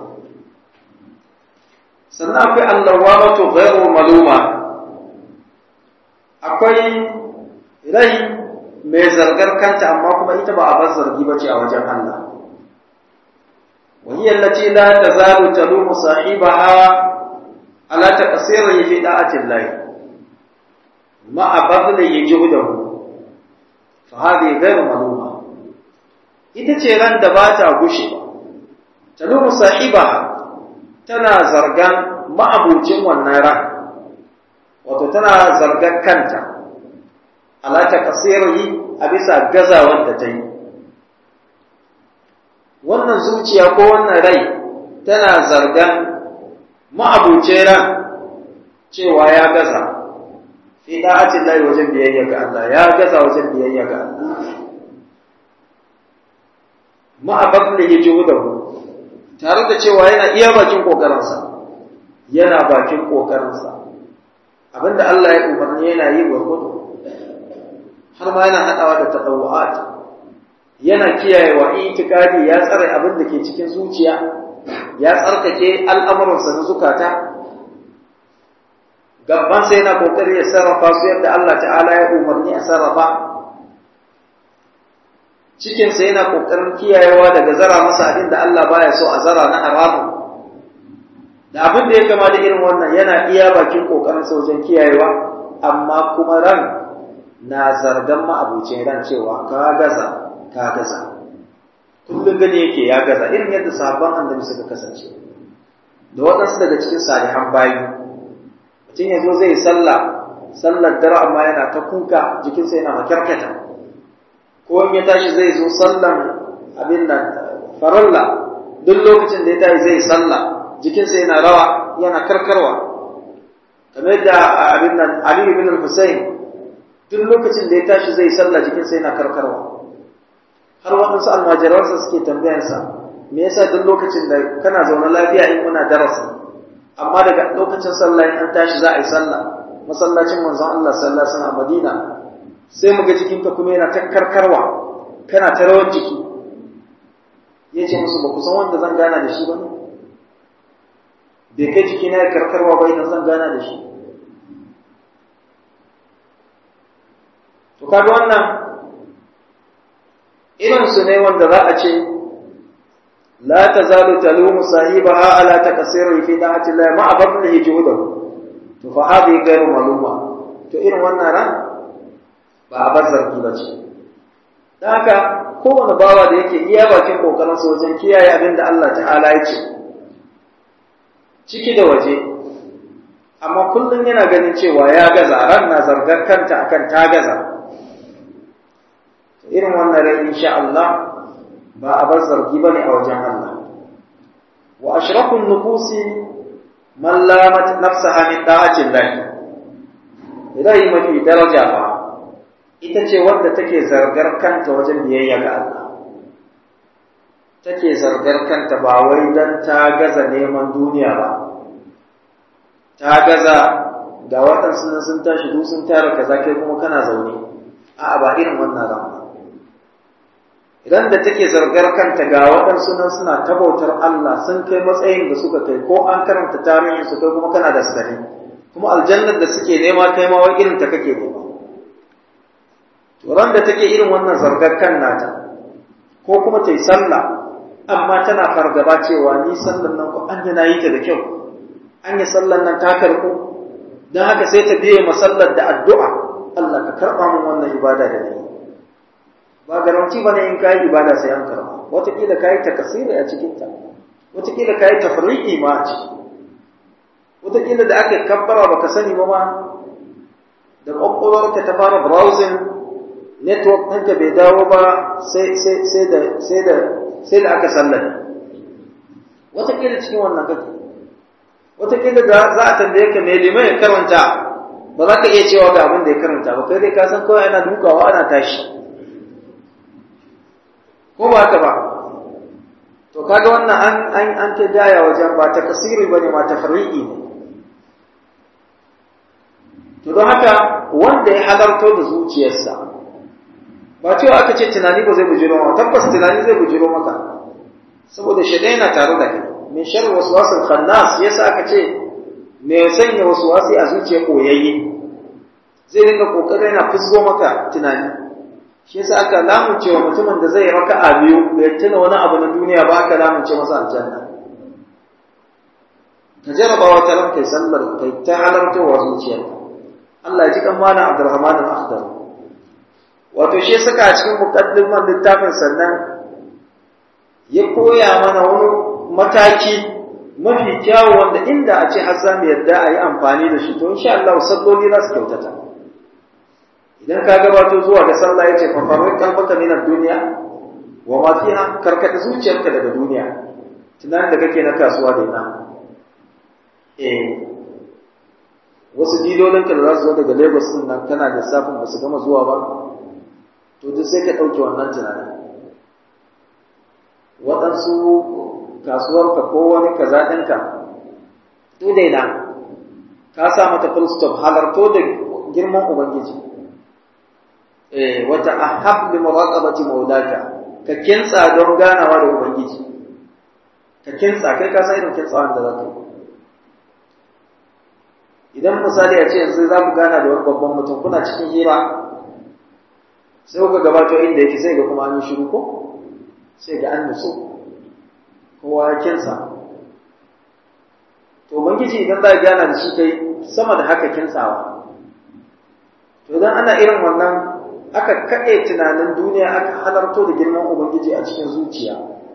sannan akwai allawamatu ghayru maluma akwai rai mai zargar kanta amma kuma ita ba a bar zargi bace a wajen Allah wa hiya allati la tazalu talumu sahibaha ala taqsirihi fi da'ati Allah ma'a badlihi juhdahu fa hadhihi ghayru maluma ita ce ran da ba ta gushe ba talumu sahibaha tana zargan ma'abucin wannan ran wato tana zargar kanta ala taqsirihi a bisa gazawar da ta yi wannan zuciya ko wannan rai tana zargan ma'abucin ran cewa ya gaza fi da'atin Allah wajen biyayya ga Allah ya gaza wajen biyayya ga Allah ma'abadlihi juhudahu tare da cewa yana iya bakin kokarinsa yana bakin kokarinsa abinda Allah ya umarni yana yi gurgudu har ma yana hadawa da tadawu'at yana kiyayewa itikadi ya tsare abin da ke cikin zuciya ya tsarkake al'amuransa na zukata gaban sai yana kokari ya sarrafa su yadda Allah ta'ala ya umarni a sarrafa cikinsa yana kokarin kiyayewa daga zara masa abin da Allah baya so a zara na haramu da abin da ya kama da irin wannan yana iya bakin kokarin sa wajen kiyayewa amma kuma ran na zargan ma'abucin ran cewa ka gaza ka gaza kullum gani yake ya gaza irin yadda sahabban annabi suka kasance da waɗansu daga cikin salihan bayi mutum ya zo zai sallah sallar dare amma yana ta kuka jikinsa yana makyarkata ko in ya tashi zai zo sallan abin nan faralla duk lokacin da ya tashi zai sallah jikinsa yana rawa yana karkarwa kamar da abin nan Ali ibn al-Husayn duk lokacin da ya tashi zai sallah jikinsa yana karkarwa har waɗansu almajiransa suke tambayarsa me yasa duk lokacin da kana zaune lafiya in muna darasi amma daga lokacin sallah in an tashi za a yi sallah masallacin manzon Allah sallallahu alaihi wasallam a Madina sai muga jikinka kuma yana ta karkarwa kana ta rawar jiki yace musu ba ku san wanda zan gana da shi ba ne bai kai jiki na karkarwa ba idan zan gana da shi to kaga wannan irin su ne wanda za a ce la tazalu talumu sahibaha ala taqsiri fi da'ati Allah ma'a badlihi juhudahu to fa hadhihi ghayru maluma to irin wannan ran ba a bar zargi ba ce don haka kowane bawa da yake iya bakin kokarinsa wajen kiyaye abin da Allah ta'ala ya ce ciki da waje amma kullum yana ganin cewa ya gaza ran na zargar kanta akan ta gaza irin wannan rai insha Allah ba a bar zargi bane a wajen Allah wa ashraqun nufusi man lamat nafsaha min da'ati Allah rai mafi daraja ba ita ce wanda take zargar kanta wajen biyayya ga Allah take zargar kanta ba wai dan ta gaza neman duniya ba ta gaza ga waɗansu sun tashi duk sun tara kaza kai kuma kana zaune a'a ba irin wannan ran ba idan da take zargar kanta ga waɗansu nan suna tabautar Allah sun kai matsayin da suka kai ko an karanta tarihin su kai kuma kana da sani kuma aljannar da suke nema kai ma wai irin ta kake nema to ran da take irin wannan zargar kan nata ko kuma ta yi sallah amma tana fargaba cewa ni sallan nan ko an yi na yi ta da kyau an yi sallan nan ta karɓo don haka sai ta biye masallar da addu'a Allah ka karɓa min wannan ibada da na yi ba garanti ba ne in ka yi ibada sai an karɓa wataƙila ka yi takasiri a cikinta wataƙila ka yi tafriƙi ma a ciki wataƙila da aka kabbara ba ka sani ba ma da ƙwaƙwalwarka ta fara browsing network ɗinka bai dawo ba sai da aka sallar wataƙila cikin wannan kake wataƙila da za a tambaye ka mai liman ya karanta ba za ka iya cewa ga abin da ya karanta ba kai dai ka san kawai ana dukawa ana tashi ko ba haka ba to kaga wannan an an an ta jaya wajen ba ta kasiri bane ma ta fariki ne to don haka wanda ya halarto da zuciyarsa ba cewa aka ce tunani ba zai bujiro maka tabbas tunani zai bujiro maka saboda shaidan yana tare da kai min sharri waswasil khannas yasa aka ce me sanya waswasi a zuciya koyayye zai dinga kokarin yana fusgo maka tunani shi yasa aka lamunce wa mutumin da zai raka'a biyu bai tuna wani abu na duniya ba aka lamunce masa aljanna ka jarraba wata ran kai sallar kai ta halartowa zuciyarka Allah ya ji kan malam Abdulrahman al-Akhdar wato shi saka a cikin muqaddimar littafin sannan ya koya mana wani mataki mafi kyawu wanda inda a ce har za mu yarda a yi amfani da shi to insha Allah salloli za su kyautata idan ka gabato zuwa ga sallah yace fa farrik qalbaka min ad-dunya wa ma fiha karkata zuciyarka daga duniya tunanin da kake na kasuwa da ina eh wasu dilolinka da za su zo daga Lagos din nan kana da safin ba su gama zuwa ba to duk sai ka ɗauke wannan tunanin waɗansu kasuwarka ko wani kaza ɗinka to daina ka sa mata full stop halarto da girman ubangiji eh wata ahab bi muraqabati maulaka ka kintsa don ganawa da ubangiji ka kintsa kai ka san irin kintsawan da zaka idan misali a ce yanzu za ku gana da wani babban mutum kuna cikin hira sai kuka gabato inda yake sai ga kuma an yi shiru ko sai ga an nutsu kowa ya kinsa to ubangiji idan za a gana da shi kai sama da haka kintsawa to idan ana irin wannan aka kaɗe tunanin duniya aka halarto da girman ubangiji a cikin zuciya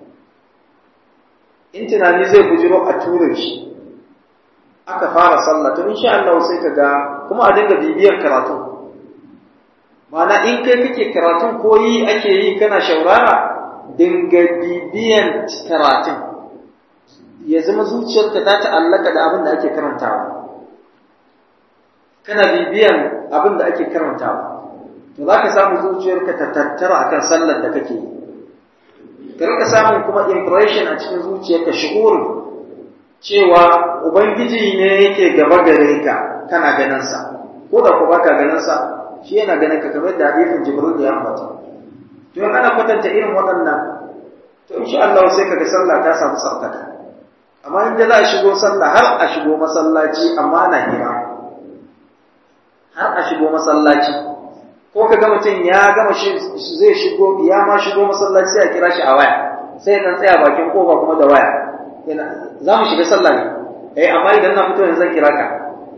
in tunani zai bujiro a turin shi aka fara sallah to insha Allah sai ka ga kuma a dinga bibiyar karatu ma'ana in kai kake karatun koyi ake yi kana shaurara dinga bibiyan karatun ya zama zuciyarka ta ta'allaka da abin da ake karantawa kana bibiyan abin da ake karantawa to za ka samu zuciyarka ta tattara akan sallar da kake yi ka rika samun kuma impression a cikin zuciyarka shu'ur cewa ubangiji ne yake gaba gare ka kana ganin sa ko da ko baka ganin sa shi yana ganin ka kamar da hadisin Jibril ya ambata to in ana kwatanta irin waɗannan to insha Allah sai kaga sallah ta samu tsarkaka amma in da za a shigo sallah har a shigo masallaci amma ana hira har a shigo masallaci ko kaga mutum ya gama shi zai shigo ya ma shigo masallaci sai a kira shi a waya sai dan tsaya bakin kofa kuma da waya yana za mu shiga sallah ne eh amma idan na fito yanzu zan kira ka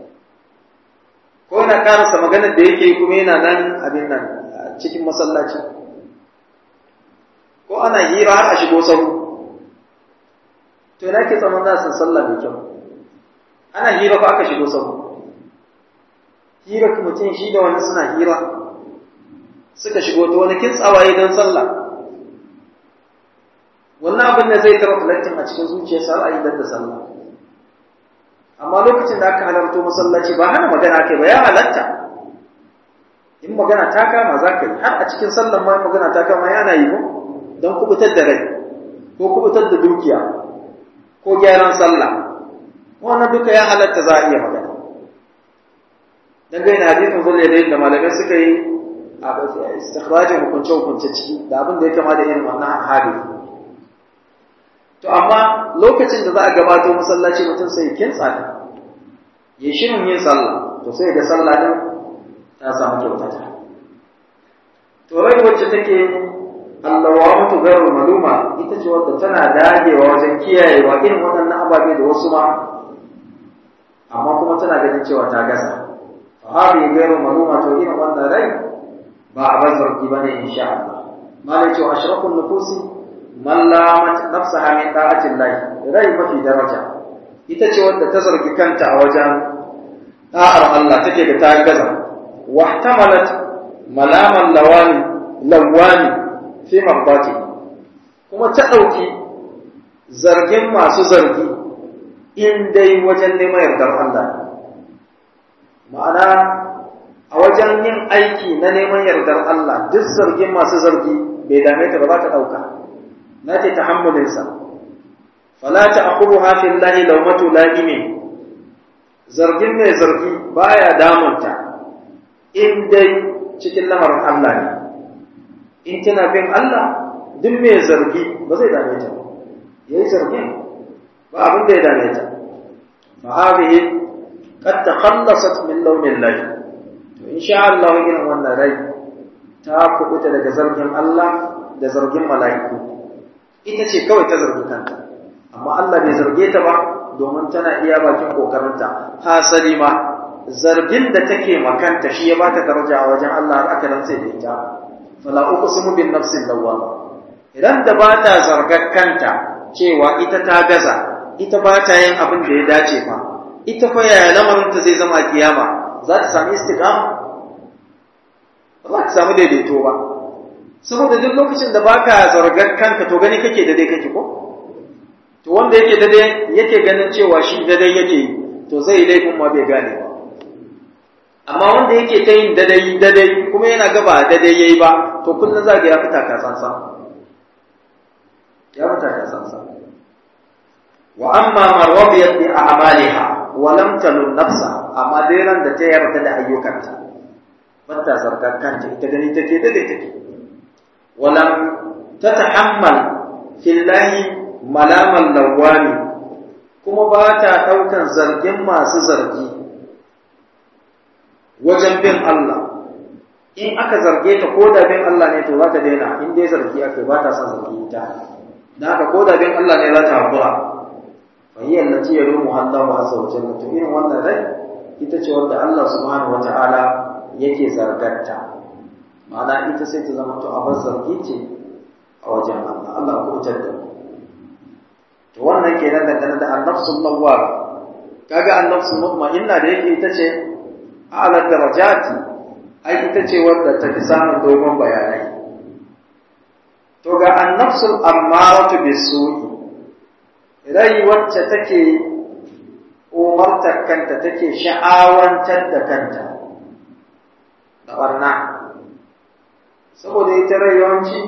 ko na karasa maganar da yake kuma yana nan abin nan cikin masallaci ko ana hira har a shigo sahu to ina ke tsaman za su sallah mai kyau ana hira fa aka shigo sahu hira mutum shi da wani suna hira suka shigo ta wani kin tsawaye don sallah wannan abin da zai tara reflecting a cikin zuciyarsa har a yi da sallah amma lokacin da aka halarto masallaci ba hana magana kai ba ya halatta in magana ta kama za ka yi har a cikin sallan ma magana ta kama yana yi ko don kubutar da rai ko kubutar da dukiya ko gyaran sallah wannan duka ya halatta za a iya magana dan ga ina hadisin zulle da malamai suka yi a istikhrajin hukunce hukunce ciki da abin da ya kama da irin wannan hadisi to amma lokacin da za a gabato masallaci mutum sai kintsa ne ya shirin yin sallah to sai ga sallah din ta samu kyautata. To rai wacce take allawamatu garul maluma ita ce wadda tana dagewa wajen kiyayewa irin waɗannan ababe da wasu ma, amma kuma tana ganin cewa ta gasa. Fa hadi garul maluma to irin wannan rai ba a bazar ba ne insha Allah. Malai cewa ashrafun nufusi man lamat nafsaha min ta'atin lahi, rai mafi daraja ita ce wadda ta zargi kanta a wajen da'ar Allah take da ta gaza. Wahtamalat malaman lawani lawani fi marbati, kuma ta ɗauki zargin masu zargi in dai wajen neman yardar Allah, ma'ana a wajen yin aiki na neman yardar Allah duk zargin masu zargi bai dame ta ba za ta ɗauka, na ce ta hammulinsa. Fala ta akuru hafin lahi laumatu la'ime, zargin mai zargi baya damunta in dai cikin lamarin Allah ne. In tana bin Allah duk mai zargi ba zai dame ta ba, yayi zargin ba abin da ya dame ta. fa hadhihi qad takhallasat min lawmin lahi, to insha Allah irin wannan rai ta kubuta daga zargin Allah da zargin mala'iku. Ita ce kawai ta zargi kanta, amma Allah bai zarge ta ba domin tana iya bakin kokarinta. Hasali ma zargin da take makanta shi ya bata daraja a wajen Allah har aka rantsa da ita. Fala uqsimu bin nafsil lawwama, idan da ba ta zargar kanta cewa ita ta gaza, ita ba ta yin abin da ya dace fa, ita fa yaya lamarin ta zai zama kiyama, za ta sami istiqama? Ba za ta samu daidaito ba, saboda duk lokacin da baka zargar kanka to gani kake da dai kake ko, to wanda yake da dai yake ganin cewa shi da dai yake to zai laifin ma bai gane ba. Amma wanda yake ta yin dadai dadai kuma yana gaba dadai yayi ba, to kullun za ga ya fita ka sansa ya fita ka sansa. Wa amma man radiyat bi a'maliha wa lam talun nafsa, amma dai ran da ta yarda da ayyukanta bata zargar kanta, ita gani take dadai take. Wa lam tatahammal fillahi malaman lawami, kuma ba ta daukan zargin masu zargi wajen bin Allah. In aka zarge ta ko da bin Allah ne to za ta daina, in dai zargi aka ba ta son zargi ta, da haka ko da bin Allah ne za ta haƙura. fa hiya allati yarumu Allahu azza wa jalla, to irin wannan rai ita ce wanda Allah subhanahu wata'ala yake zargarta, ma'ana ita sai ta zama to abin zargi ce a wajen Allah. Allah ku kutar da mu. To wannan kenan dangane da an-nafsul lawwama. Kaga an-nafsul mutma'inna da yake ita ce a'la darajati, ai ita ce wadda ta fi samun dogon bayanai. To ga an-nafsul ammaratu bis-su'i, rai wacce take umartar kanta, take sha'awantar da kanta da barna, saboda ita rai yawanci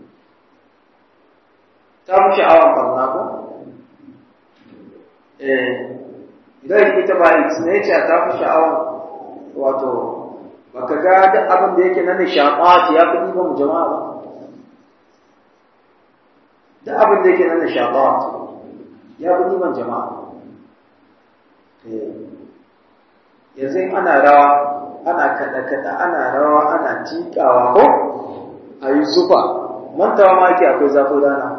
ta fi sha'awar barna ko? Eh, rai ita ba ne ce ta fi sha'awar, wato baka ga duk abin da yake na nishaɗat ya fi ɗiban jama'a ba, duk abin da yake na nishaɗat ya fi ɗiban jama'a. Yanzu ana rawa, ana kaɗa-kaɗa, ana rawa, ana tiƙawa ko a yi zufa, mantawa ma ake akwai zafin rana,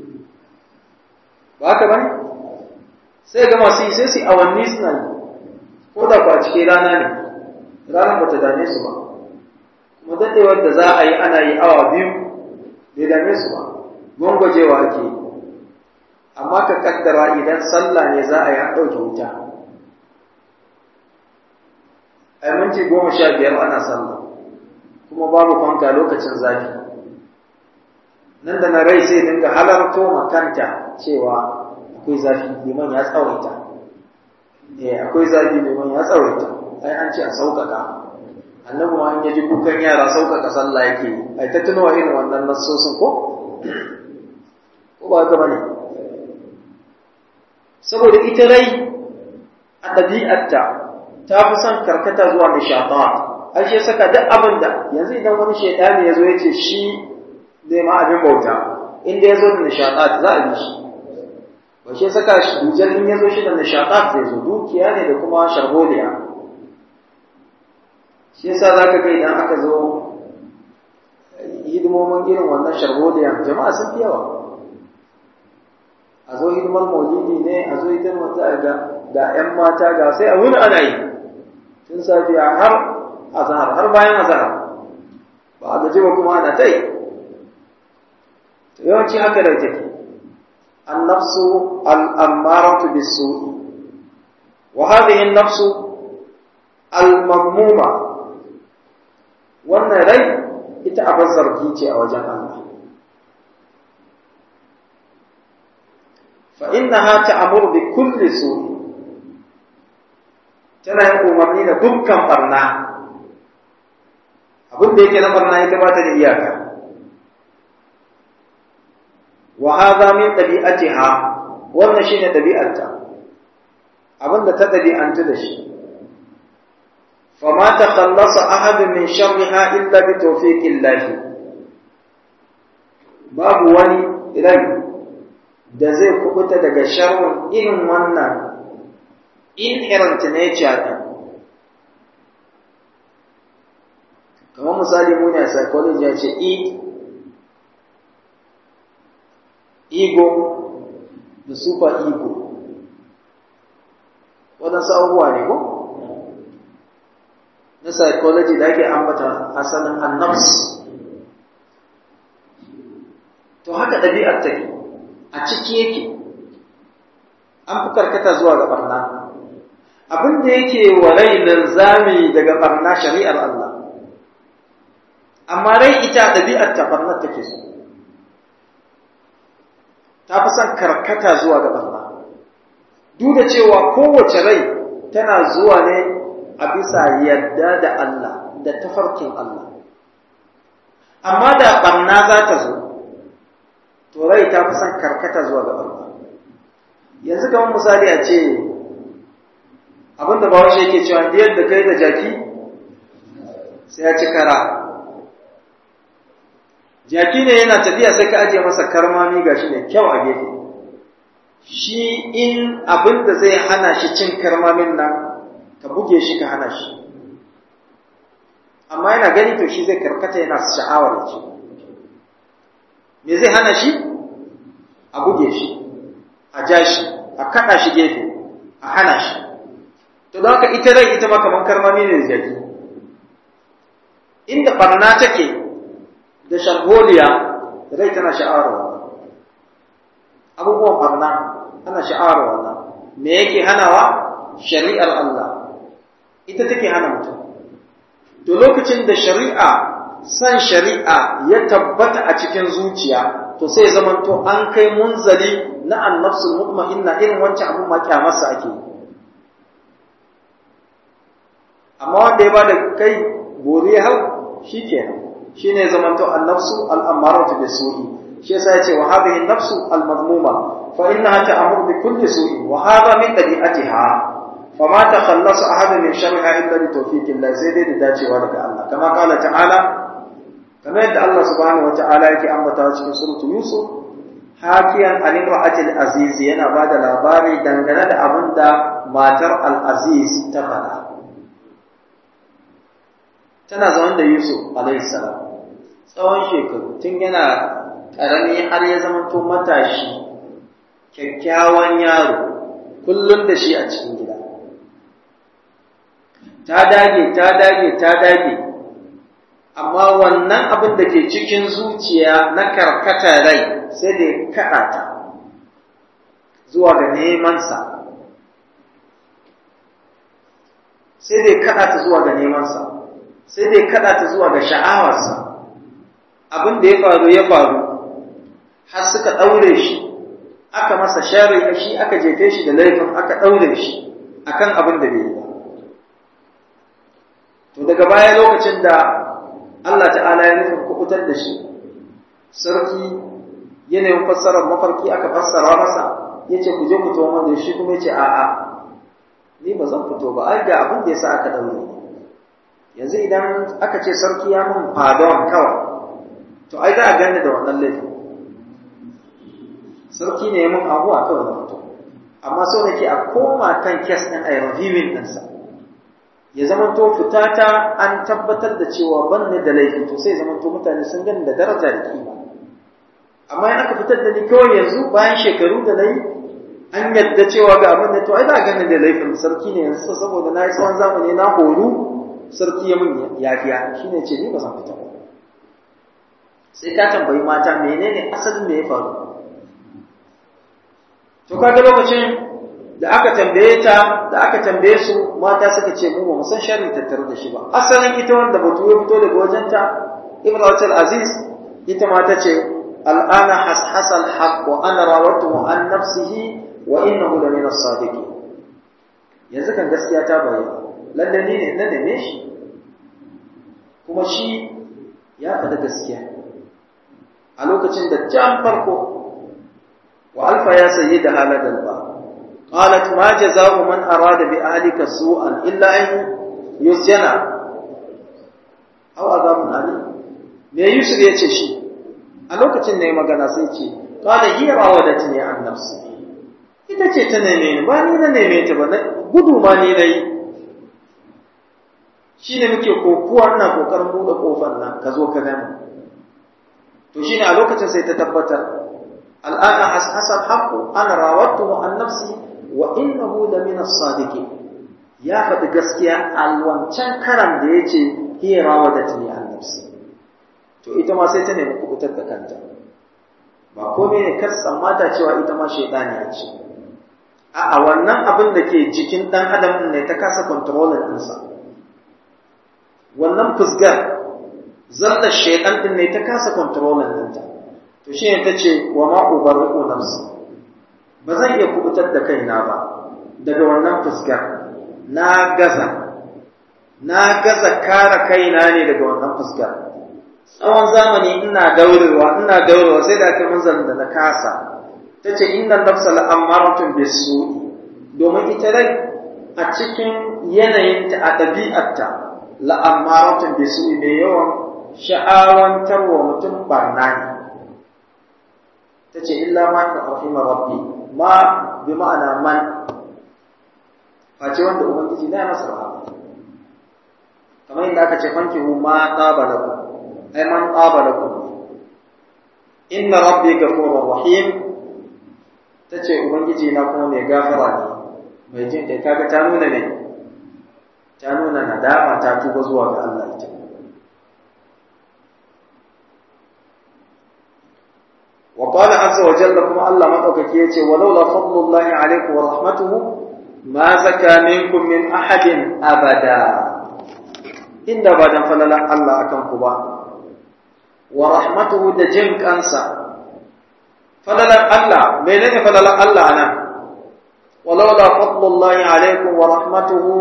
ba haka bane? Sai ga masu yi sai su awanni suna yi, ko da kwa cikin rana ne, ranar ba ta dame su ba, kuma daɗewar da za a yi ana yi awa biyu bai dame su ba, gwangwajewa ake yi. Amma ka kaddara idan sallah ne za a yi an ɗauke wuta, ai minti goma sha biyar ana sallah kuma babu fanka lokacin zafi, nan da na rai sai dinga halarto makanta cewa akwai zafi, liman ya tsawaita, eh akwai zafi, liman ya tsawaita, ai an ce a sauƙaƙa. Annabi ma in yaji kukan yara sauƙaƙa sallah yake yi, ai ta tunawa irin wannan nassosin ko ko ba haka bane? Saboda ita rai a ɗabi'arta ta fi son karkata zuwa nishaɗat, ai shi saka duk abin da yanzu idan wani shaidani ya zo ya ce shi zai ma abin bauta, inda ya zo da nishaɗat za a bi shi, ba wace saka dujal in yazo shi da nishaqat zai zo dukiya ne da kuma sharholiya shi yasa zaka ga idan aka zo hidimomin irin wannan sharholiya jama'a sun fi yawa a zo hidimar maulidi ne a zo hidimar za ga ga ƴan mata ga sai a wuni ana yi tun safiya har azhar har bayan azhar ba a gaji ba kuma ana ta yi yawanci haka da take annafsu al'ammaratu bis-su'i wa hadhihi an-nafsu al-mamnuma wannan rai ita abin zargi ce a wajen Allah fa innaha ta'muru bi kulli su'i tana yin umarni da dukkan barna abin da yake na barna ita ba ta da iyaka wa hadha min tabi'atiha wannan shine tabi'arta abinda ta tabi'anta da shi fama takhallasa ahad min sharriha illa bi tawfiqillah babu wani rai da zai kubuta daga sharrin irin wannan inherent nature din kamar misali mu ne a psychology ya ce eat ego da super ego waɗansu abubuwa ne ko na psychology da ake ambata asalin annafs to haka ɗabi'ar take a ciki yake an fi karkata zuwa ga ɓarna abin da yake wa rai linzami daga ɓarna shari'ar Allah amma rai ita ɗabi'ar ta ɓarnar take so ta fi son karkata zuwa ga barna duk da cewa kowace rai tana zuwa ne a bisa yadda da Allah da tafarkin Allah amma da barna za ta zo to rai ta fi son karkata zuwa ga barna yanzu kamar misali a ce abinda bawashi yake cewa da yadda kai da jaki sai ya ci kara jaki ne yana tafiya sai ka ajiye masa karmami gashi ne kyau a gefe shi in abin da zai hana shi cin karmamin nan ka buge shi ka hana shi amma yana gani to shi zai karkata yana sha'awar ci me zai hana shi a buge shi a ja shi a kada shi gefe a hana shi to da haka ita rai ita ma kamar karmami ne jaki inda barna take da sharholiya rai tana sha'awar wannan abubuwan barna ana sha'awar wannan me yake hanawa shari'ar Allah ita take hana mutum to lokacin da shari'a san shari'a ya tabbata a cikin zuciya to sai zaman to an kai munzali na annafsul mutma'inna irin wancan abun ma kyamarsa ake amma wanda ya bada kai bori hau shikenan shine zamanto an-nafsu al-ammaratu bis-su'i shi yasa yace wa hadhihi an-nafsu al-madmuma fa innaha ta'muru bi kulli su'i wa hadha min tabi'atiha fama takhallasa ahad min sharriha illa bi tawfiqillah sai dai da dacewa daga Allah kama kala ta'ala kamar yadda Allah subhanahu wa ta'ala yake ambata cikin suratu Yusuf hakiyan an imra'atil aziz yana bada labari dangane da abinda matar al-aziz ta faɗa tana zaman da Yusuf alayhi salam tsawon shekaru tun yana ƙarami har ya zama to matashi kyakkyawan yaro kullum da shi a cikin gida ta dage ta dage ta dage amma wannan abin da ke cikin zuciya na karkata rai sai da ya kaɗa ta zuwa ga nemansa sai da ya kaɗa ta zuwa ga nemansa sai dai kada ta zuwa ga sha'awarsa abin da ya faru ya faru har suka daure shi aka masa sharri shi aka jefe shi da laifin aka daure shi akan abin da bai yi ba to daga baya lokacin da Allah ta'ala ya nufin kubutar da shi sarki yanayin fassarar mafarki aka fassara masa yace ku je ku tawo da shi kuma yace a'a ni ba zan fito ba ai ga abin da yasa aka daure yanzu idan aka ce sarki ya mun pardon kawai to ai za a gane da wannan laifin sarki ne ya mun abuwa kawai na fito amma so nake a koma kan kes ɗin a reviewing ɗinsa ya zamanto fitata an tabbatar da cewa ban ne da laifi to sai zamanto mutane sun gani da daraja da kima amma in aka fitar da ni kawai yanzu bayan shekaru da nayi an yadda cewa ga abin da to ai za a gani da laifin sarki ne yanzu saboda na yi tsawon zamani na horu sarki ya mun yafiya shine ce ni ba zan fita ba sai ka tambayi mata menene asalin me ya faru to kaga lokacin da aka tambaye ta da aka tambaye su mata suka ce mu ba mu san sharri tattare da shi ba asalin ita wanda batu ya fito daga wajenta Imratul Aziz ita ma ta ce al'ana hashasa al-haqq wa ana rawatuhu an nafsihi wa innahu la min as-sadiqin yanzu kan gaskiya ta bayyana lalle ne na neme shi kuma shi ya faɗa gaskiya a lokacin da can farko wa alfa ya sayyida haladal ba قالت ما جزاء من أراد بأهلك سوءا إلا أن يسجن أو عذاب أليم me Yusuf ya ce shi a lokacin ne magana sai ce qala hiya rawadatni an nafsi ita ce ta neme ni ba ni na neme ta ba gudu ma ni nayi shine muke kokuwa ina kokarin bude kofar nan ka zo ka gani to shine a lokacin sai ta tabbatar al'ana hasal haqqu ana rawatuhu an nafsi wa innahu la min as-sadiqin ya faɗi gaskiya a wancan karan da yace hiya rawadatni an nafsi to ita ma sai ta nemi kubutar da kanta ba komai ne kar tsammata cewa ita ma shaytani ce a a wannan abin da ke jikin dan adam ne ta kasa controlling ɗinsa wannan fusgar zallar shaytan din ne ta kasa controlling ɗinta to shine tace wa ma ubarru nafsi ba zan iya kubutar da kaina ba daga wannan fuskar na gaza na gaza kare kaina ne daga wannan fuskar tsawon zamani ina daurewa ina daurewa sai da aka manzalin da na kasa tace inna nafsa la'amaratun bisu'i domin ita rai a cikin yanayinta a ɗabi'arta la'amaratun bisu'i mai yawan sha'awantarwa mutum barna ne tace illa ma rahima rabbi ma bi ma'ana man face wanda ubangiji na masa rahama kamar yadda aka ce fankihu ma qabalakum ay man qabalakum inna rabbi ghafurur rahim tace ubangiji na kuma mai gafara ne mai jin kai kaga ta nuna ne ta nuna nadama ta tuba zuwa ga Allah ita وقال عز وجل كما الله مدوكake yace walaula fadlullahi alaykum wa rahmatuhu ma zaka minkum min ahadin abada inda badan falalan Allah akan ku ba wa rahmatuhu da jin kansa falalan Allah menene falalan Allah anan walaula fadlullahi alaykum wa rahmatuhu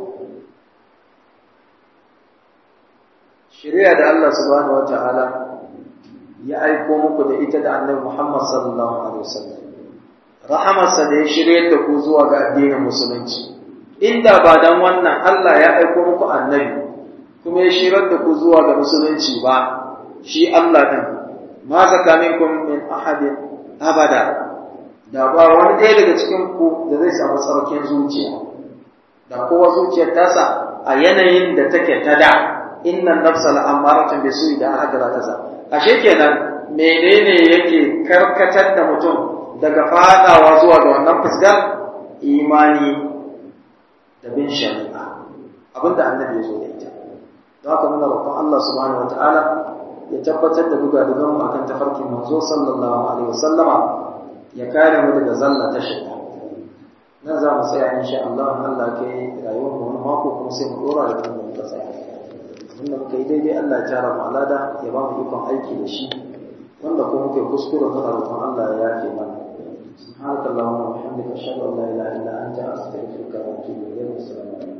shari'a da Allah subhanahu wa ta'ala ya aiko muku da ita da annabi Muhammad sallallahu alaihi wasallam rahamarsa da ya shirye da ku zuwa ga addinin musulunci inda ba dan wannan Allah ya aiko muku annabi kuma ya shirar da ku zuwa ga musulunci ba shi Allah din ma zaka minkum min ahadin abada da ba wani ɗaya daga cikin ku da zai samu tsarkin zuciya da kowa zuciyar tasa a yanayin da take ta da innan nafsa la'amaratun bisu'i da hajara ta za ashe kenan menene yake karkatar da mutum daga fadawa zuwa ga wannan fuskar imani da bin shari'a abinda annabi ya zo da ita don haka muna roƙon Allah subhanahu wataala ya tabbatar da dugadugan mu akan tafarkin manzo sallallahu alaihi wasallama ya kare mu daga zalla ta shaitan nan za mu tsaya insha Allah Allah kai rayuwar mu wani mako kuma sai mu dora da kuma muka tsaya wanda muka yi daidai Allah ya tara mu alada ya ba mu ikon aiki da shi wanda kuma muka yi kuskure muna roƙon Allah ya yafe mana subhanakallahumma wa bihamdika ashhadu an la ilaha illa anta astaghfiruka wa atubu ilayk.